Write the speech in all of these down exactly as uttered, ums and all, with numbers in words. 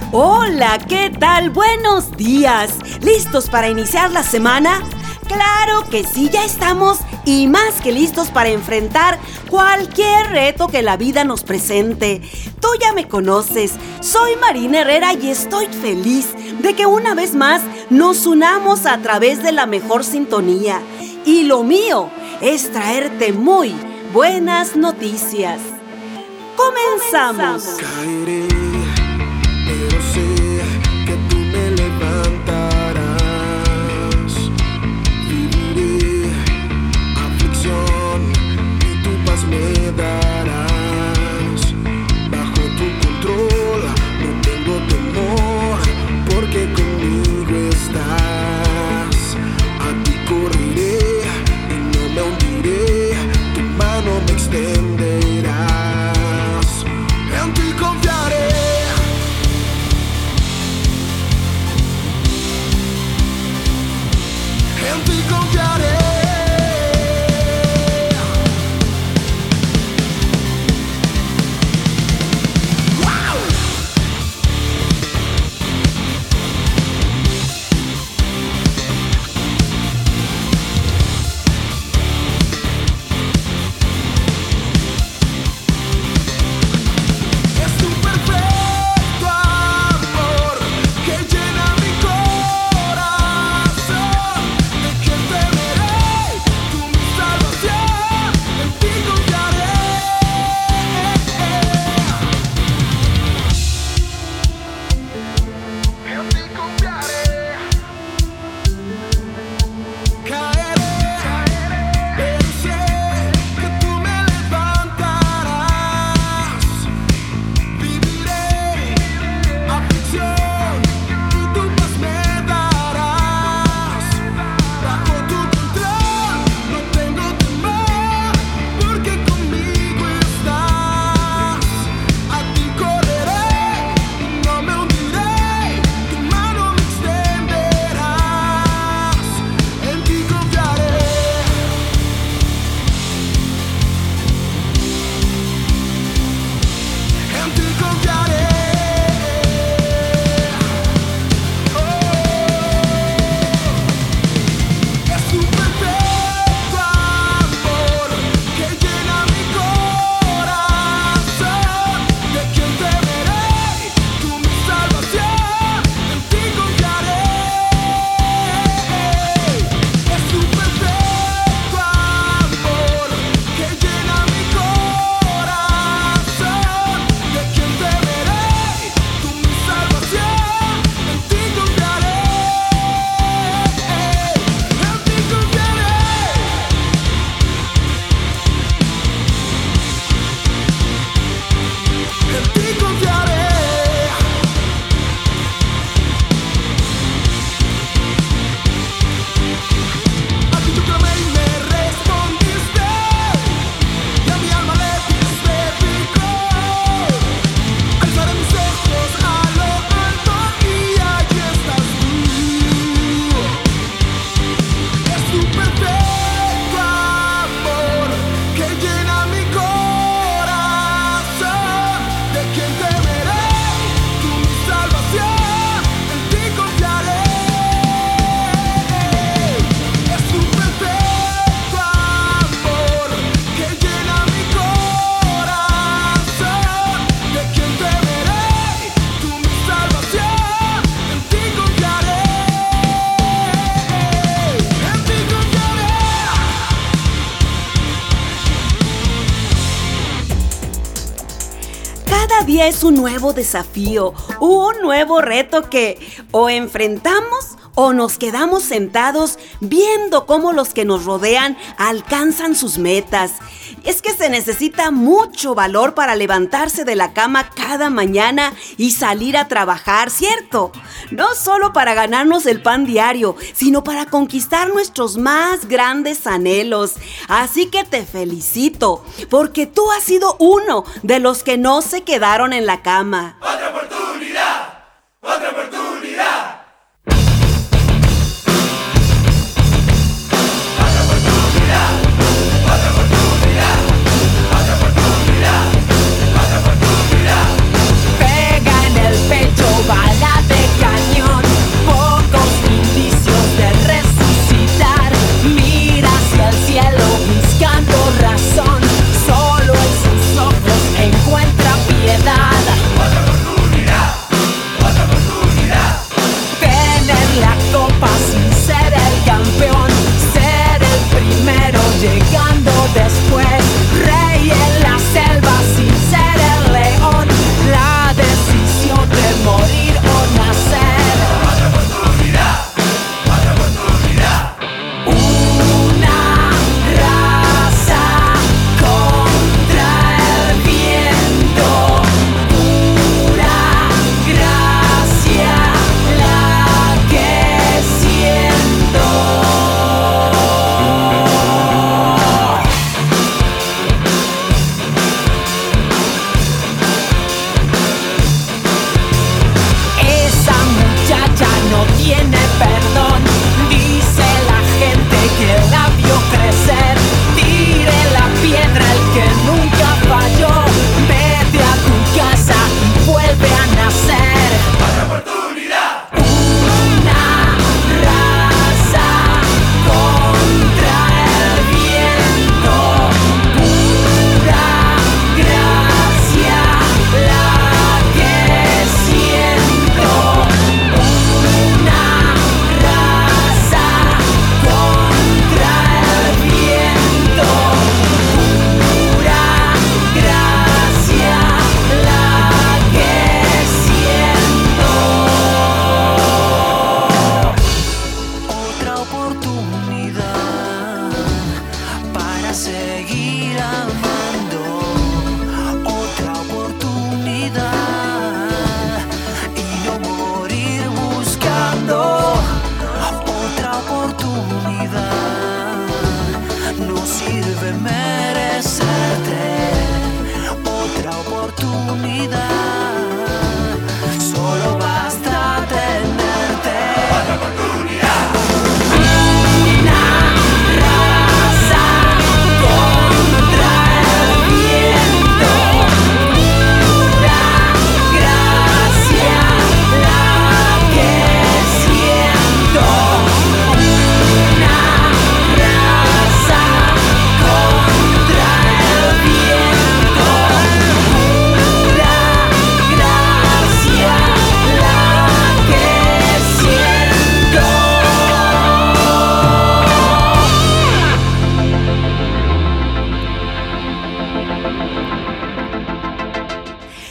Hola, ¿qué tal? Buenos días. ¿Listos para iniciar la semana? Claro que sí, ya estamos y más que listos para enfrentar cualquier reto que la vida nos presente. Tú ya me conoces, soy Marina Herrera y estoy feliz de que una vez más nos unamos a través de la mejor sintonía. Y lo mío es traerte muy buenas noticias. ¡Comenzamos! Caeré, pero sé que tú me levantarás. Viviré aflicción y tu paz me darás. Bajo tu control no tengo temor, porque conmigo estás. A ti correré y no me hundiré, tu mano me extenderá. En ti confiaré. En ti confiaré. ¡Wow! Es tu perfecto amor que llena mi corazón. ¿De quién temeré? Tú mi salvación, en ti confiaré. En ti confiaré. Caeré, pero sé que tú me levantarás. Viviré aflicción y tu paz me darás. Bajo tu control no tengo temor, porque conmigo estás. A ti correré y no me hundiré, tu mano me extenderás. En ti confiaré. En ti confiaré. Es tu perfecto amor que llena mi corazón. ¿De quién temeré? Tú mi salvación, en ti confiaré. Es tu perfecto amor que llena mi corazón. ¿De quién temeré? Tú mi salvación, en ti confiaré. En ti confiaré. En ti confiaré. A ti yo clamé y me respondiste, y a mi alma le diste vigor. Alzaré mis ojos a lo alto y allí estás tú. Es tu perfecto amor que llena mi corazón. ¿De quién temeré? Tú mi salvación, en ti confiaré. Es tu perfecto amor que llena mi corazón. ¿De quién temeré? Tú mi salvación, en ti confiaré. En ti confiaré. Cada día es un nuevo desafío, un nuevo reto que o enfrentamos o nos quedamos sentados viendo cómo los que nos rodean alcanzan sus metas. Es que se necesita mucho valor para levantarse de la cama cada mañana y salir a trabajar, ¿cierto? No solo para ganarnos el pan diario, sino para conquistar nuestros más grandes anhelos. Así que te felicito, porque tú has sido uno de los que no se quedaron en la cama. ¡Otra oportunidad! ¡Otra oportunidad! ¡Otra oportunidad! ¡Otra oportunidad! ¡Otra oportunidad! ¡Otra oportunidad! Pega en el pecho, va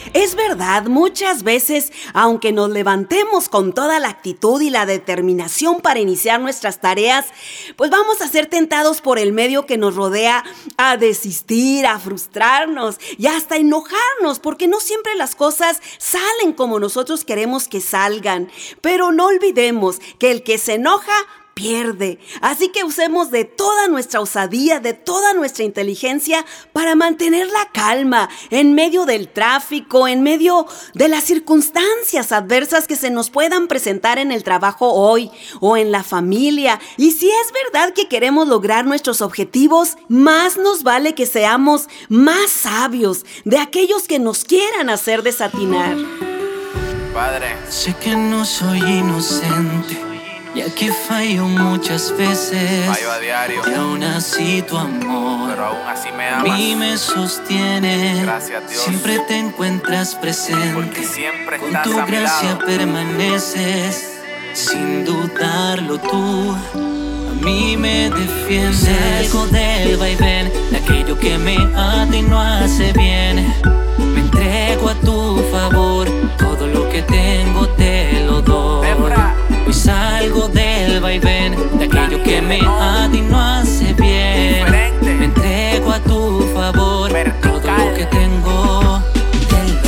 Es verdad, muchas veces, aunque nos levantemos con toda la actitud y la determinación para iniciar nuestras tareas, pues vamos a ser tentados por el medio que nos rodea a desistir, a frustrarnos y hasta enojarnos, porque no siempre las cosas salen como nosotros queremos que salgan. Pero no olvidemos que el que se enoja pierde. Así que usemos de toda nuestra osadía, de toda nuestra inteligencia para mantener la calma en medio del tráfico, en medio de las circunstancias adversas que se nos puedan presentar en el trabajo hoy o en la familia. Y si es verdad que queremos lograr nuestros objetivos, más nos vale que seamos más sabios de aquellos que nos quieran hacer desatinar. Padre, sé que no soy inocente, ya que fallo muchas veces, fallo a diario, y aún así tu amor, pero aún así me a amas. mí me sostiene. Gracias, Dios. Siempre te encuentras presente, Porque siempre con estás tu a mi gracia lado. permaneces, sin dudarlo tú. A mí me defiendes. Salgo del vaivén de aquello que me ata y no hace bien. Me entrego a tu favor, todo lo que tengo te lo doy. Hoy salgo del vaivén de aquello que me ata y no hace bien. Me entrego a tu favor, todo lo que tengo te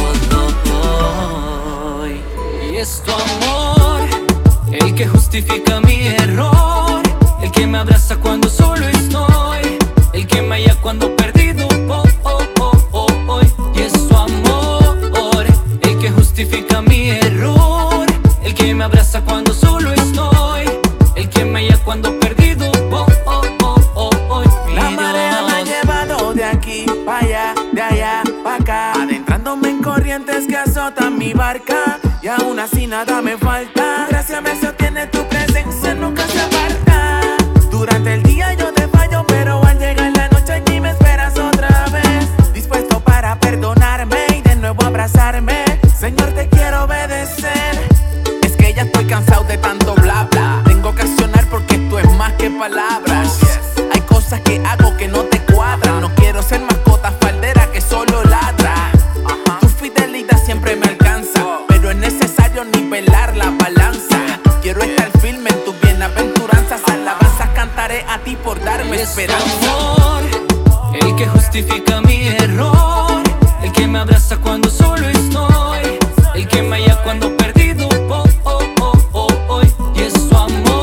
lo doy. Y es tu amor el que justifica mi error, el que me abraza cuando solo estoy, el que me halla cuando perdido. Oh, oh, oh, oh, oh. Y es tu amor el que justifica mi error, el que me abraza cuando solo estoy, el que me halla cuando perdido. Oh, oh, oh, oh, oh. La marea me ha llevado de aquí para allá, de allá para acá, adentrándome en corrientes que azotan mi barca, y aún así nada me falta. Gracias me sostiene tu presencia, nunca se aparta. Durante el día yo te fallo, pero al llegar la noche aquí me esperas otra vez, dispuesto para perdonarme y de nuevo abrazarme. Señor, te quiero obedecer. Es que ya estoy cansado de tanto bla bla. Tengo que accionar porque esto es más que palabras. Hay cosas que hago que no te cuadran. No quiero ser mascota faldera que solo ladra. Tu fidelidad siempre me alcanza, pero es necesario nivelar la balanza. Quiero estar firme en tus bienaventuranzas. Alabanzas cantaré a ti por darme esperanza. Es tu amor el que justifica mi error, el que me abraza cuando solo estoy, el que me halla cuando perdido. Oh, oh, oh, oh, oh. Y es tu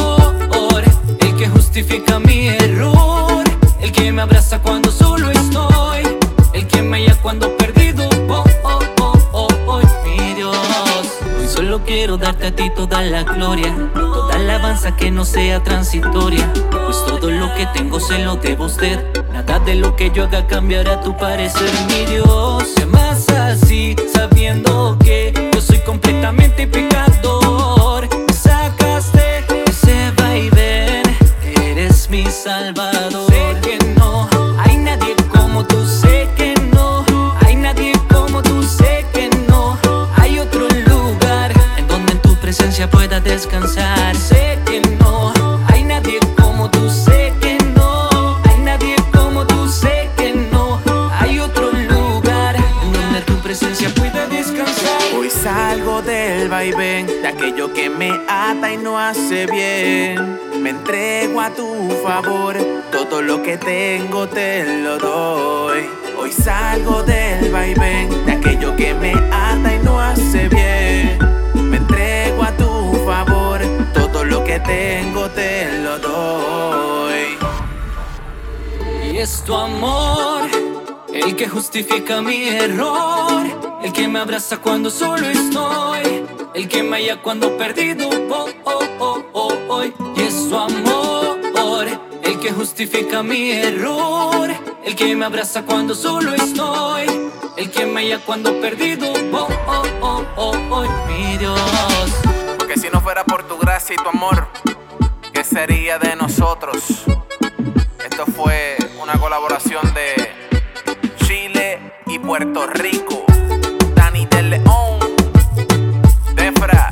amor el que justifica mi error, el que me abraza cuando solo estoy, el que me halla cuando perdido. Oh, oh, oh, oh, oh. Mi Dios, hoy solo quiero darte a ti toda la gloria, toda alabanza que no sea transitoria, pues todo lo que tengo se lo debo a usted. Nada de lo que yo haga cambiará tu parecer. Mi Dios, sé más así, sabiendo que yo soy completamente pecador. Me sacaste ese vaivén, eres mi salvador. Sé que no hay nadie como tú, sé que no hay nadie como tú, sé que no hay otro lugar en donde en tu presencia pueda descansar. Sé que no hay nadie como tú, sé que no hay nadie como tú, sé que no hay otro lugar en donde tu presencia pueda descansar. Hoy salgo del vaivén de aquello que me ata y no hace bien. Me entrego a tu favor, todo lo que tengo te lo doy. Hoy salgo del vaivén de aquello que me ata y no hace bien. Me entrego a tu favor, todo lo que tengo te lo doy. Y es tu amor el que justifica mi error, el que me abraza cuando solo estoy, el que me halla cuando perdido. Oh, oh, oh, oh, oh. Y es tu amor el que justifica mi error, el que me abraza cuando solo estoy, el que me halla cuando perdido. Oh, oh, oh, oh, oh. Mi Dios, Porque si no fuera por tu gracia y tu amor, ¿qué sería de nosotros? Esto fue una colaboración de Chile y Puerto Rico. Dani del León, Defra,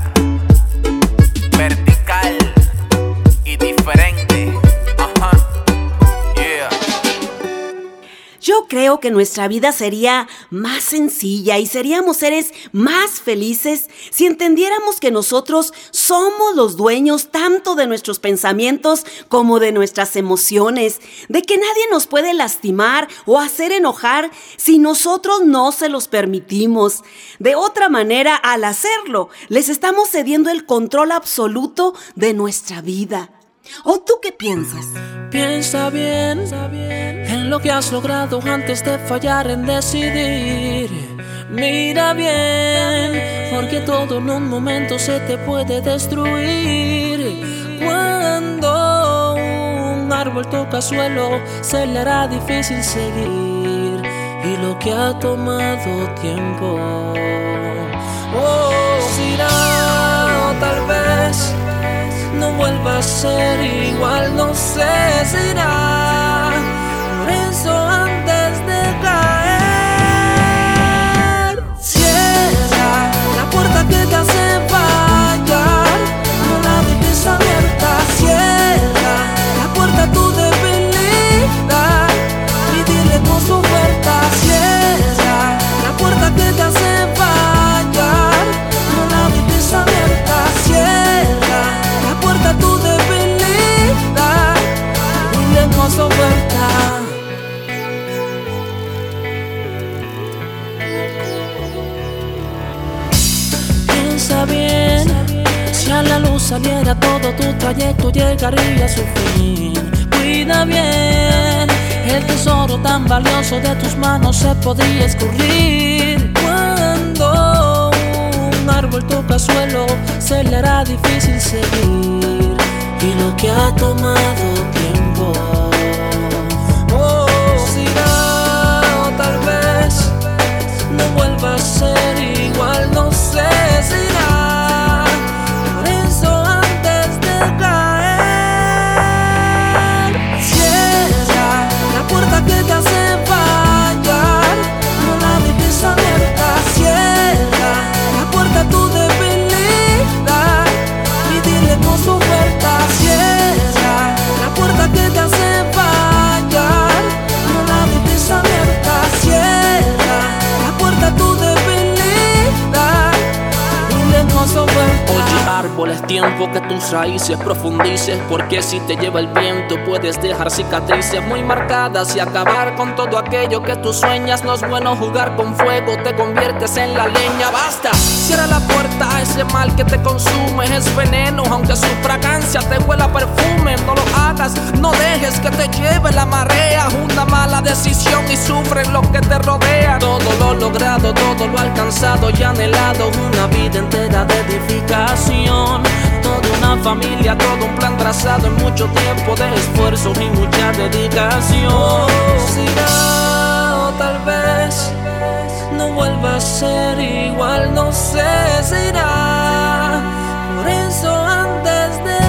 vertical y diferente. Ajá, yeah. Yo Yo creo que nuestra vida sería más sencilla y seríamos seres más felices si entendiéramos que nosotros somos los dueños tanto de nuestros pensamientos como de nuestras emociones, de que nadie nos puede lastimar o hacer enojar si nosotros no se los permitimos. De otra manera, al hacerlo, les estamos cediendo el control absoluto de nuestra vida. ¿O tú qué piensas? Piensa bien en lo que has logrado antes de fallar en decidir. Mira bien, porque todo en un momento se te puede destruir. Cuando un árbol toca suelo, se le hará difícil seguir. Y lo que ha tomado tiempo, oh, será, o tal vez no vuelva a ser igual, no sé, será. Por eso antes de caer, cierra la puerta que te hace fallar, no la dejes abierta. Cierra la puerta a tu debilidad y dile con su oferta. Cierra la puerta que te hace fallar, no la dejes abierta. Cierra la puerta a tu debilidad, dile con su oferta. Piensa bien, si a la luz saliera todo tu trayecto llegaría a su fin. Cuida bien, el tesoro tan valioso de tus manos se podría escurrir. Cuando un árbol toca suelo, se le hará difícil seguir. Y lo que ha tomado tiempo, oh, será, o tal vez no vuelva a ser igual, no sé, será. Por eso antes de caer, cierra la puerta que te hace fallar, no la dejes abierta. Cierra la puerta a tu debilidad y dile con su oferta. Cierra la puerta que te hace fallar, no la dejes abierta. Cierra la puerta a tu debilidad, dile con su oferta. Oye árbol, es tiempo que tus raíces profundices, porque si te lleva el viento puedes dejar cicatrices muy marcadas y acabar con todo aquello que tú sueñas. No es bueno jugar con fuego, te conviertes en la leña. Basta, cierra la puerta a ese mal que te consume. Es veneno, aunque su fragancia te huela a perfume. No lo hagas, no dejes que te lleve la marea. Una mala decisión y sufren los que te rodean. Todo lo logrado, todo lo alcanzado y anhelado, una vida entera de edificación, toda una familia, todo un plan trazado en mucho tiempo de esfuerzo y mucha dedicación. Será, o tal vez no vuelva a ser igual, no sé, será. Por eso antes de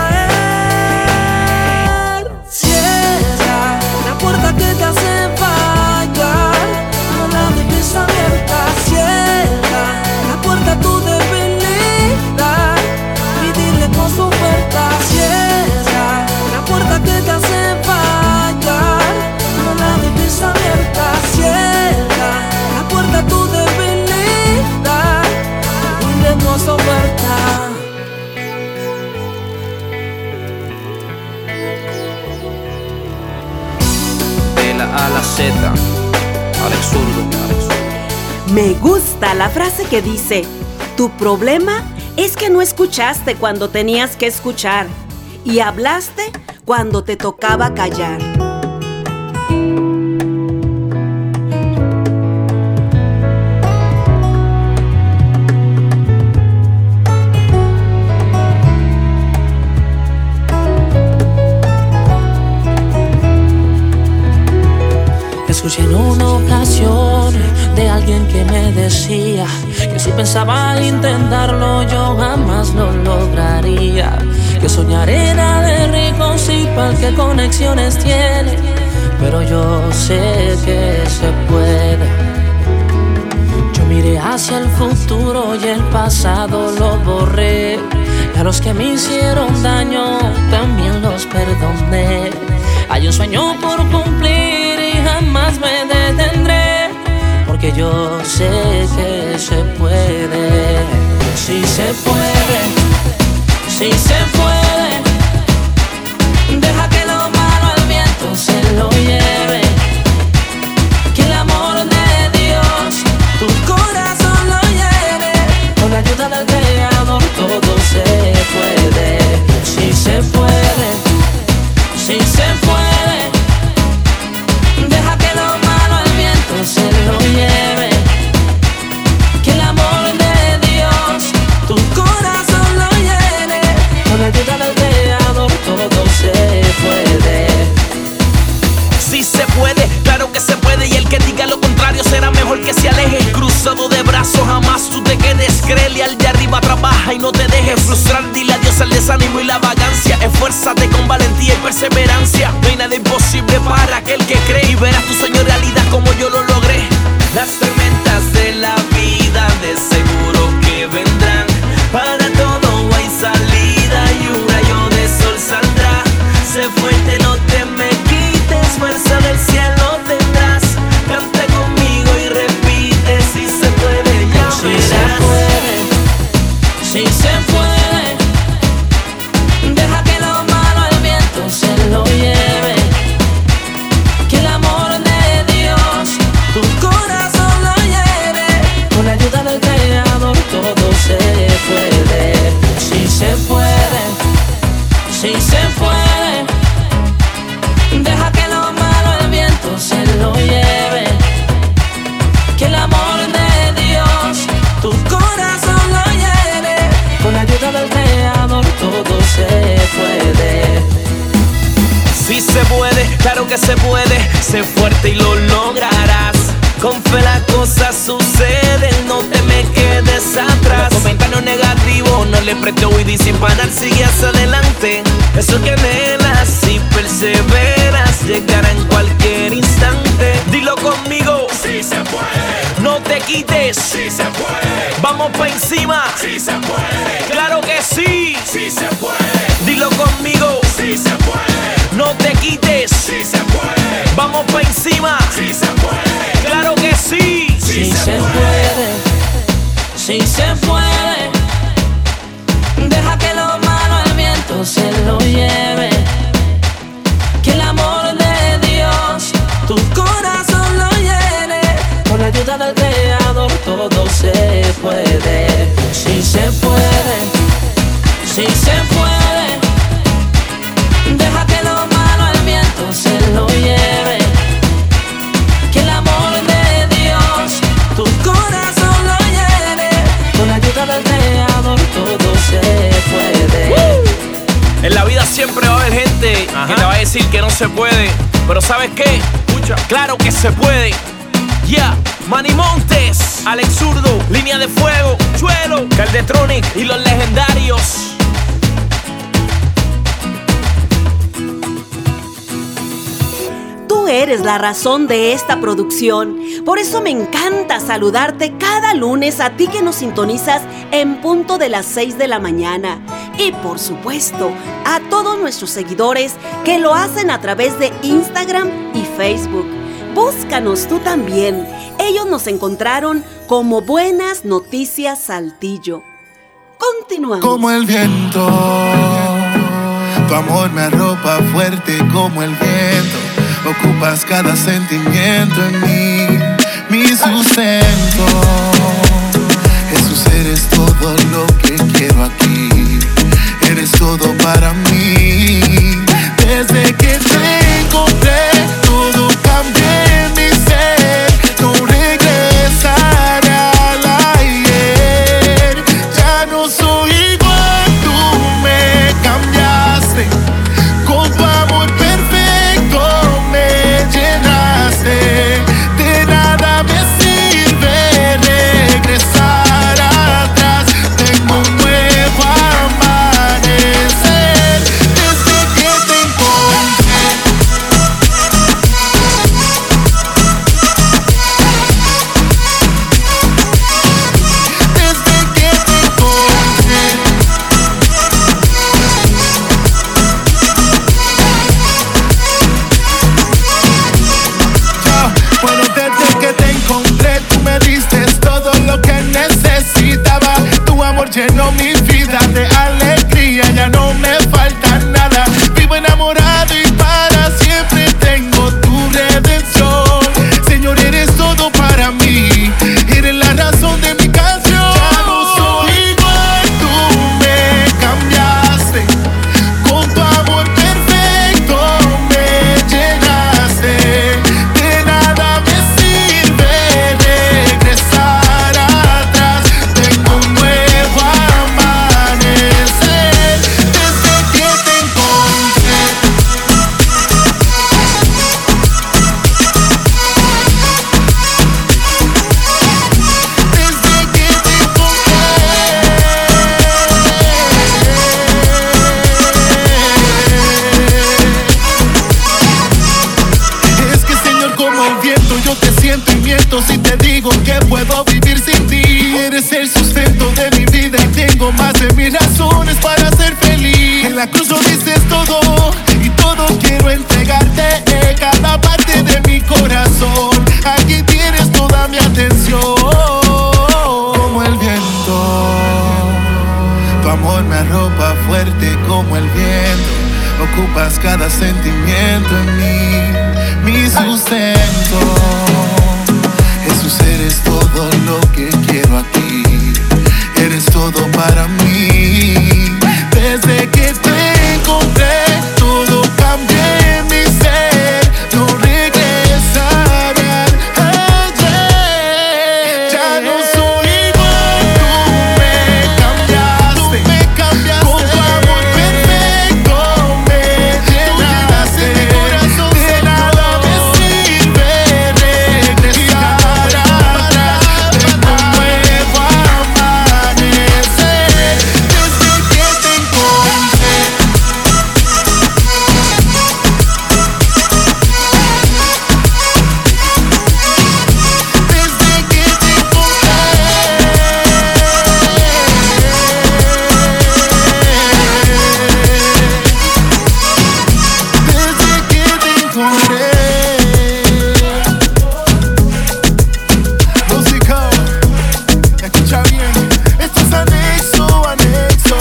caer, cierra la puerta que te hace fallar, no la dejes abierta. Cierra la puerta a tu debilidad y dile con su oferta. Cierra la puerta que te hace fallar, no la dejes abierta. Cierra la puerta a tu debilidad, dile con su oferta. De la A a la Z, Alex Zurdo. Me gusta la frase que dice: tu problema es que no escuchaste cuando tenías que escuchar y hablaste cuando te tocaba callar. Escuché en una ocasión de alguien que me decía que si pensaba intentarlo yo jamás lo lograría, que soñar era de ricos y pa'l que conexiones tiene, pero yo sé que se puede. Yo miré hacia el futuro y el pasado lo borré, y a los que me hicieron daño también los perdoné. Hay un sueño por cumplir y jamás jamás me detendré, porque yo sé que se puede. Sí se puede, sí se puede. Deja que lo malo al viento se lo lleve, que el amor de Dios tu corazón lo lleve. Con la ayuda del Creador todo se puede. Sí se puede, sí se puede. Deja que lo malo al viento se lo lleve, que el amor de Dios tu corazón lo lleve. Con la ayuda del Creador todo se puede. Sí se puede, claro que se puede. Y el que diga lo contrario será mejor que se aleje. Cruzado de brazos, jamás tú te quedes. Créele al de arriba, trabaja y no te dejes frustrar. Dile adiós al desánimo y la vagancia. Esfuérzate con valentía y perseverancia. No hay nada imposible para aquel que cree. Y verás tu sueño realidad como yo lo logré. Las tormentas de la vida de seguro que vendrán. Para todo hay salida y un rayo de sol saldrá. Sé fuerte, no te me quites, fuerza del cielo tendrás. Canta conmigo y repite, si se puede, ya Sí verás. se puede, sí se puede. Deja que lo malo al viento se lo lleve, que el amor de Dios tu corazón lo lleve. Con la ayuda del Creador todo se puede. Sí se puede, sí se puede. Deja que lo malo al viento se lo lleve, que el amor de Dios tu corazón lo lleve. Con la ayuda del Creador todo se puede. Sí se puede, claro que se puede. Sé fuerte y lo lograrás. Con fe las cosas suceden, no te me quedes atrás. Los comentarios negativos no le prestes oído y sin parar sigue hacia adelante. Eso que anhelas y perseveras llegará en cualquier instante. Dilo conmigo, Sí se puede, no te quites, sí se puede, vamos pa' encima. sí se puede, Claro que sí, sí se puede, dilo conmigo, sí se puede, no te quites, sí se puede, vamos pa' encima. sí se puede, Claro que sí. Sí se puede, sí se puede. Deja que lo malo al viento se lo lleve, que el amor de Dios tu corazón lo llene. Con la ayuda del Creador todo se puede. Sí se puede, sí se puede. Deja que lo malo al viento se lo lleve, que el amor de Dios tu corazón lo llene. Con la ayuda del Creador todo se puede. En la vida siempre va a haber gente que te va a decir que no se puede. Pero ¿sabes qué? Escucha, claro que se puede. Yeah, Manny Montes, Alex Zurdo, Línea de Fuego, Chuelo, Caldetronic y los legendarios. Tú eres la razón de esta producción. Por eso me encanta saludarte cada lunes a ti que nos sintonizas en punto de las seis de la mañana. Y por supuesto, a todos nuestros seguidores que lo hacen a través de Instagram y Facebook. Búscanos tú también. Ellos nos encontraron como Buenas Noticias Saltillo. Continuamos. como el viento. Tu amor me arropa fuerte como el viento. Ocupas cada sentimiento en mí, mi sustento. Jesús, eres todo lo que quiero aquí. Eres todo para mí. Desde que te encontré, todo cambié en mi ser. No regresaré al ayer. Ya no soy igual, tú me cambiaste. Con tu amor perfecto me llenaste. De nada me sirve es el sustento de mi vida y tengo más de mil razones para ser feliz. En la cruz lo dices todo y todo quiero entregarte, cada parte de mi corazón. Aquí tienes toda mi atención. Como el viento, tu amor me arropa fuerte como el viento. Ocupas cada sentimiento en mí, mi sustento. Jesús, eres todo lo que quiero aquí. Eres todo para mí. Desde que te encontré, todo cambié en mi ser. No regresaré ayer. Ya no soy igual, tú me cambiaste. Tú me cambiaste. Con tu amor perfecto me llenaste mi corazón. De nada me sirve regresar atrás. Tengo un nuevo amanecer desde que te encontré. Desde que te encontré. Desde que te encontré. Música, escucha bien, esto es anexo, anexo.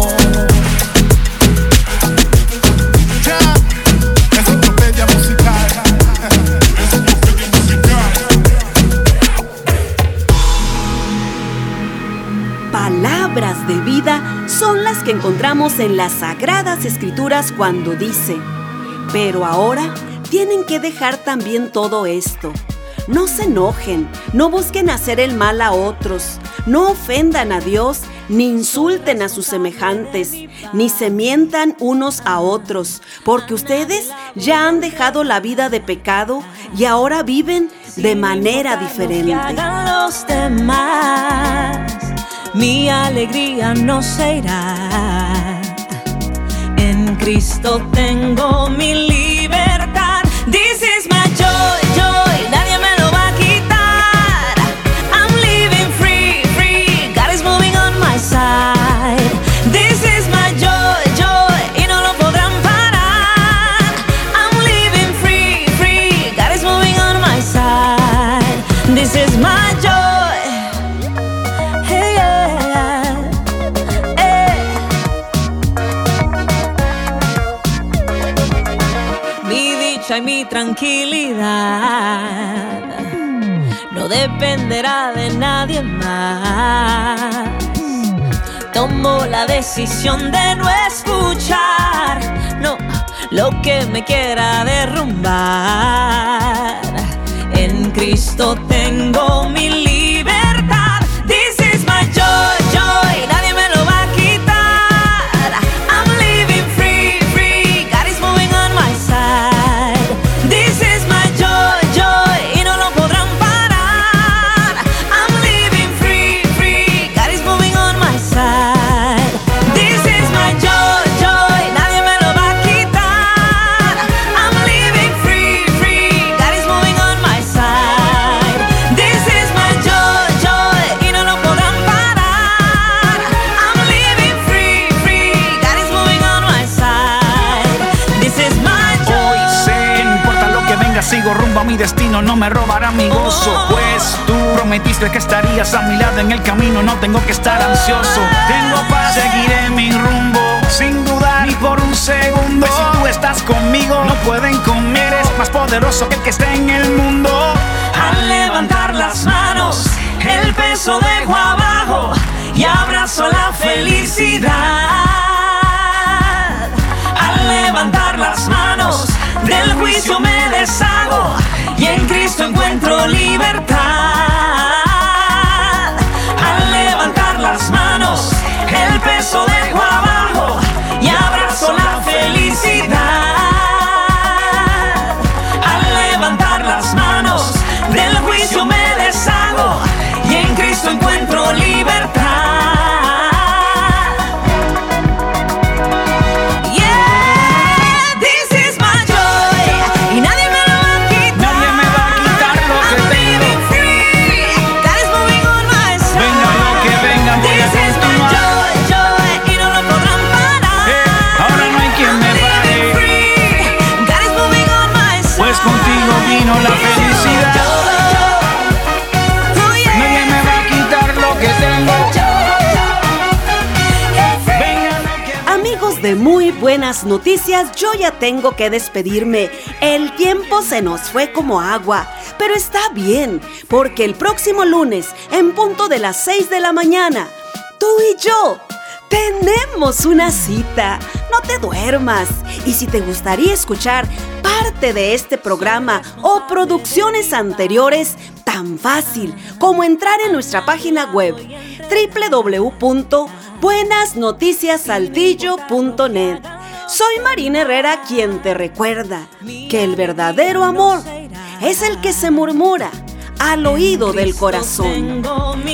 Ya, enciclopedia musical. Enciclopedia musical. Palabras de vida son las que encontramos en las Sagradas Escrituras cuando dice: pero ahora tienen que dejar también todo esto. No se enojen, no busquen hacer el mal a otros, no ofendan a Dios, ni insulten a sus semejantes, ni se mientan unos a otros, porque ustedes ya han dejado la vida de pecado y ahora viven de manera diferente. Que hagan los demás, mi alegría no se irá. En Cristo tengo mi libertad. This is my joy, joy, nadie me lo va a quitar. I'm living free, free, God is moving on my side. This is my joy, joy, y no lo podrán parar. I'm living free, free, God is moving on my side. This is my joy. Hey, yeah, eh. Mi dicha y mi tranquilidad no dependerá de nadie más. Tomo la decisión de no escuchar, no, lo que me quiera derrumbar. En Cristo tengo mi libertad. This is my joy, joy, nadie me lo va a quitar. I'm living free, free, God is moving on my side. This is my joy, joy, y no lo podrán parar. I'm living free, free, God is moving on my side. This is my joy, joy, nadie me lo va a quitar. I'm living free, free, God is moving on my side. This is my joy, joy, y no lo podrán parar. I'm living free, free, God is moving on my side. This is my joy. Hoy sé que no importa lo que venga, sigo rumbo a mi destino, no me robará mi gozo. Pues tú prometiste que estarías a mi lado en el camino, no tengo que estar ansioso. Tengo paz, seguiré mi rumbo, sin dudar ni por un segundo. Pues si tú estás conmigo, no pueden conmigo. Eres más poderoso que el que esté en el mundo. Al levantar las manos, el peso dejo abajo y abrazo la felicidad. Al levantar las manos, del juicio me deshago y en Cristo encuentro libertad. Al levantar las manos, el peso dejo abajo y abrazo la felicidad. Al levantar las manos, del juicio me deshago y en Cristo encuentro libertad. Yeah, this is my joy, y nadie me lo va a quitar. Nadie me va a quitar lo que I'm tengo. living free, de muy buenas noticias, yo ya tengo que despedirme. El tiempo se nos fue como agua, pero está bien, porque el próximo lunes, en punto de las seis de la mañana, tú y yo tenemos una cita. No te duermas. Y si te gustaría escuchar parte de este programa o producciones anteriores, tan fácil como entrar en nuestra página web doble u doble u doble u punto buenas noticias saltillo punto net. Soy Marina Herrera, quien te recuerda que el verdadero amor es el que se murmura al oído del corazón.